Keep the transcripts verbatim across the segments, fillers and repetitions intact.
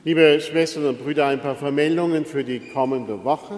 Liebe Schwestern und Brüder, ein paar Vermeldungen für die kommende Woche.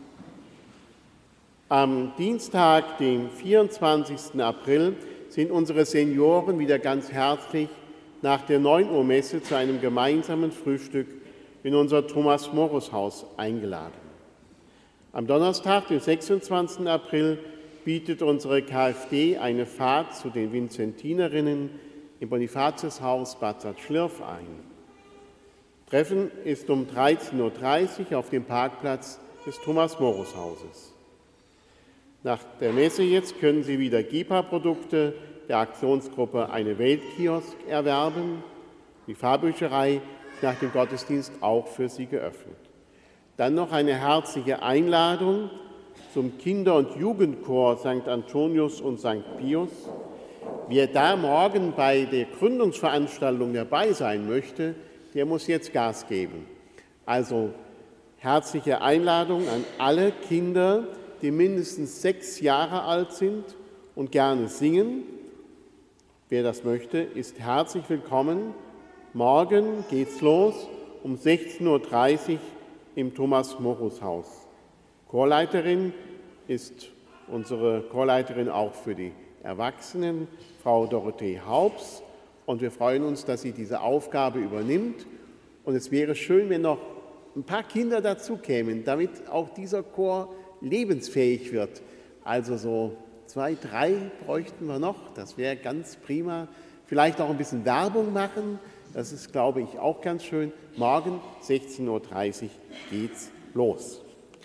Am Dienstag, dem vierundzwanzigsten April, sind unsere Senioren wieder ganz herzlich nach der neun Uhr Messe zu einem gemeinsamen Frühstück in unser Thomas-Morus-Haus eingeladen. Am Donnerstag, den sechsundzwanzigsten April, bietet unsere KfD eine Fahrt zu den Vinzentinerinnen im Bonifatiushaus Bad Salzschlirf ein. Treffen ist um dreizehn Uhr dreißig auf dem Parkplatz des Thomas-Morus-Hauses. Nach der Messe jetzt können Sie wieder G I P A-Produkte der Aktionsgruppe Eine Weltkiosk erwerben. Die Fahrbücherei ist nach dem Gottesdienst auch für Sie geöffnet. Dann noch eine herzliche Einladung zum Kinder- und Jugendchor Sankt Antonius und Sankt Pius. Wer da morgen bei der Gründungsveranstaltung dabei sein möchte, der muss jetzt Gas geben. Also herzliche Einladung an alle Kinder, die mindestens sechs Jahre alt sind und gerne singen. Wer das möchte, ist herzlich willkommen. Morgen geht's los um sechzehn Uhr dreißig im Thomas-Morus-Haus. Chorleiterin ist unsere Chorleiterin auch für die Erwachsenen, Frau Dorothee Haubs. Und wir freuen uns, dass sie diese Aufgabe übernimmt. Und es wäre schön, wenn noch ein paar Kinder dazu kämen, damit auch dieser Chor lebensfähig wird. Also so zwei, drei bräuchten wir noch. Das wäre ganz prima. Vielleicht auch ein bisschen Werbung machen. Das ist, glaube ich, auch ganz schön. Morgen sechzehn Uhr dreißig geht's los.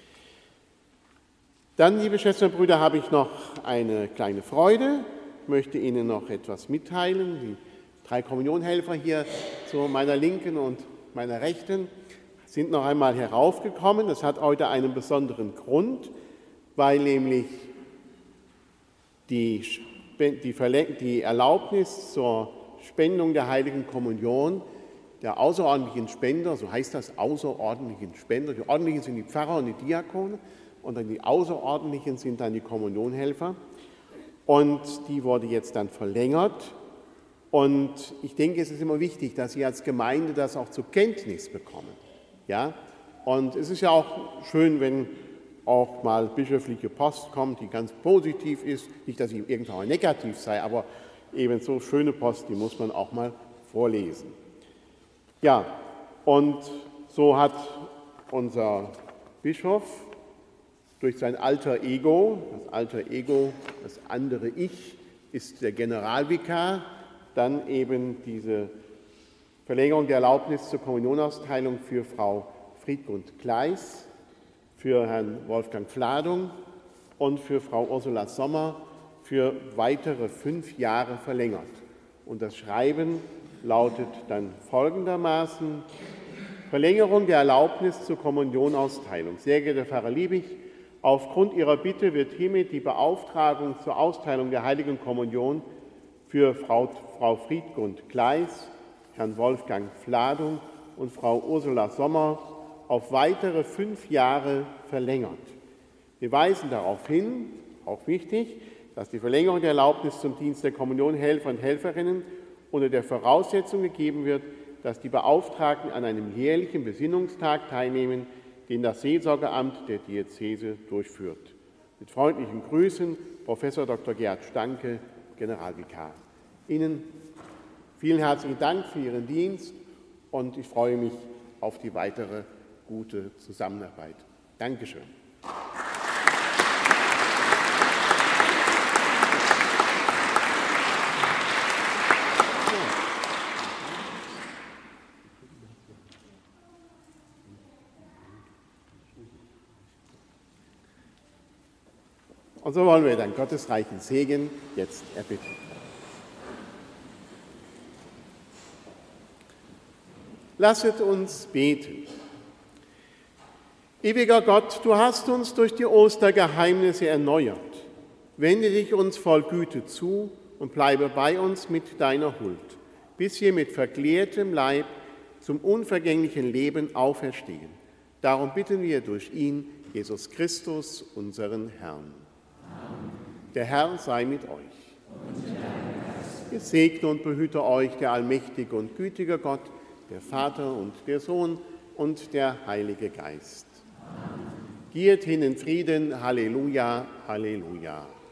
Dann, liebe Schwestern und Brüder, habe ich noch eine kleine Freude. Ich möchte Ihnen noch etwas mitteilen. Die drei Kommunionhelfer hier zu meiner Linken und meiner Rechten sind noch einmal heraufgekommen. Das hat heute einen besonderen Grund, weil nämlich die, die, die Erlaubnis zur Spendung der Heiligen Kommunion der außerordentlichen Spender, so heißt das, außerordentlichen Spender, die ordentlichen sind die Pfarrer und die Diakone und dann die außerordentlichen sind dann die Kommunionhelfer und die wurde jetzt dann verlängert. Und ich denke, es ist immer wichtig, dass Sie als Gemeinde das auch zur Kenntnis bekommen. Ja? Und es ist ja auch schön, wenn auch mal bischöfliche Post kommt, die ganz positiv ist. Nicht, dass sie irgendwann negativ sei, aber eben so schöne Post, die muss man auch mal vorlesen. Ja, und so hat unser Bischof durch sein alter Ego, das alter Ego, das andere Ich, ist der Generalvikar, dann eben diese Verlängerung der Erlaubnis zur Kommunionausteilung für Frau Friedgund Kleis, für Herrn Wolfgang Fladung und für Frau Ursula Sommer für weitere fünf Jahre verlängert. Und das Schreiben lautet dann folgendermaßen: Verlängerung der Erlaubnis zur Kommunionausteilung. Sehr geehrter Pfarrer Liebig, aufgrund Ihrer Bitte wird hiermit die Beauftragung zur Austeilung der Heiligen Kommunion für Frau, Frau Friedgund Kleis, Herrn Wolfgang Fladung und Frau Ursula Sommer auf weitere fünf Jahre verlängert. Wir weisen darauf hin, auch wichtig, dass die Verlängerung der Erlaubnis zum Dienst der Kommunionhelfer und Helferinnen unter der Voraussetzung gegeben wird, dass die Beauftragten an einem jährlichen Besinnungstag teilnehmen, den das Seelsorgeamt der Diözese durchführt. Mit freundlichen Grüßen, Professor Doktor Gerhard Stanke, Generalvikar. Ihnen vielen herzlichen Dank für Ihren Dienst und ich freue mich auf die weitere gute Zusammenarbeit. Dankeschön. Und so wollen wir dann Gottes reichen Segen jetzt erbitten. Lasset uns beten. Ewiger Gott, du hast uns durch die Ostergeheimnisse erneuert. Wende dich uns voll Güte zu und bleibe bei uns mit deiner Huld, bis wir mit verklärtem Leib zum unvergänglichen Leben auferstehen. Darum bitten wir durch ihn, Jesus Christus, unseren Herrn. Amen. Der Herr sei mit euch. Es segne und behüte euch der allmächtige und gütige Gott, der Vater und der Sohn und der Heilige Geist. Geht hin in Frieden. Halleluja, Halleluja.